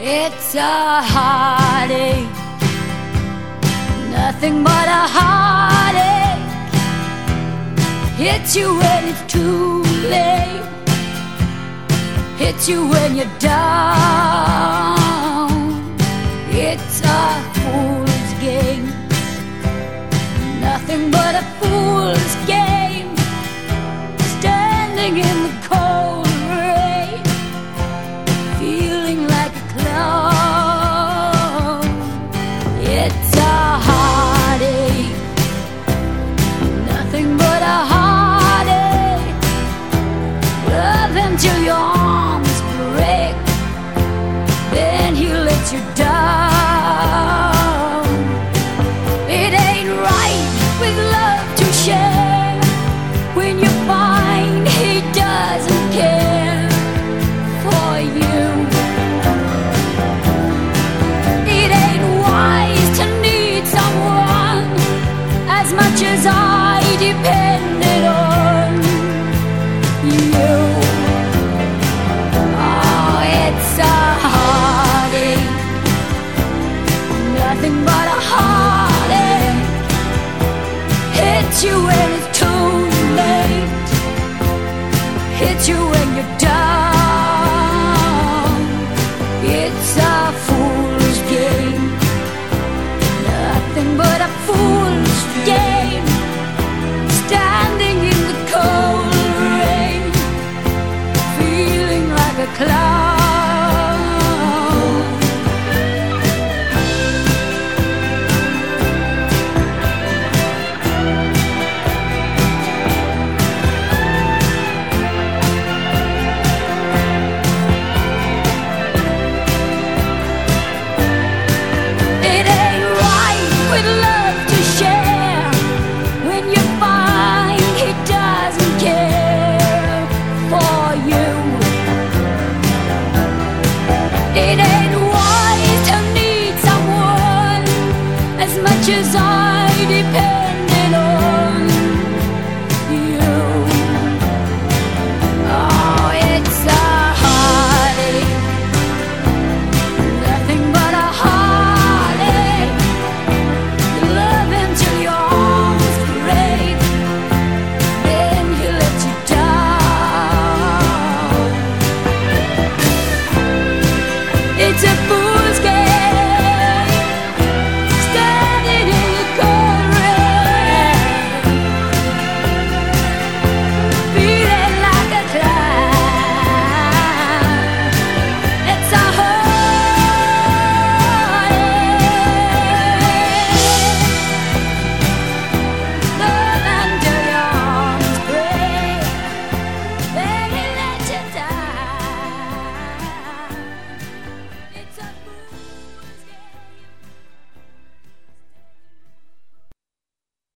It's a heartache, nothing but a heartache. Hits you when it's too late, hits you when you're down. It's a fool's game, nothing but a fool's game. Standing in the cold rain, feeling like a clown. It's a heartache, nothing but a heartache. Love him till your arms break, then he lets you down. It ain't right with love to share when you find he doesn't care for you. It ain't wise to need someone as much as I depended on you. Oh, it's a heartache, nothing but a heartache. Hits you when it's too late, hits you when you're done.